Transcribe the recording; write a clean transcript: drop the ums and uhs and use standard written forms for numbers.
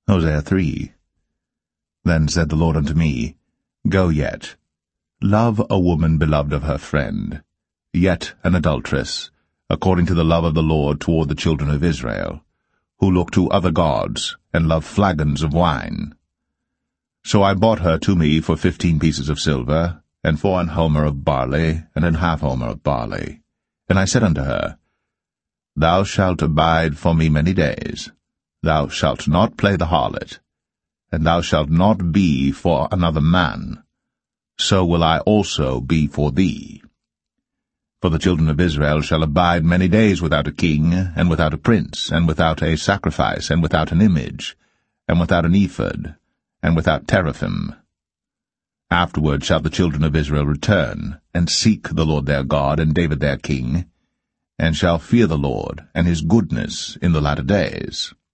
Hosea 3. Then said the Lord unto me, Go yet. Love a woman beloved of her friend, yet an adulteress, according to the love of the Lord toward the children of Israel, who look to other gods, and love flagons of wine. So I bought her to me for 15 pieces of silver, and for an homer of barley, and an half homer of barley. And I said unto her, Thou shalt abide for me many days. Thou shalt not play the harlot, and thou shalt not be for another man. So will I also be for thee. For the children of Israel shall abide many days without a king, and without a prince, and without a sacrifice, and without an image, and without an ephod, and without teraphim. Afterward shall the children of Israel return, and seek the Lord their God, and David their king, and shall fear the Lord, and his goodness in the latter days.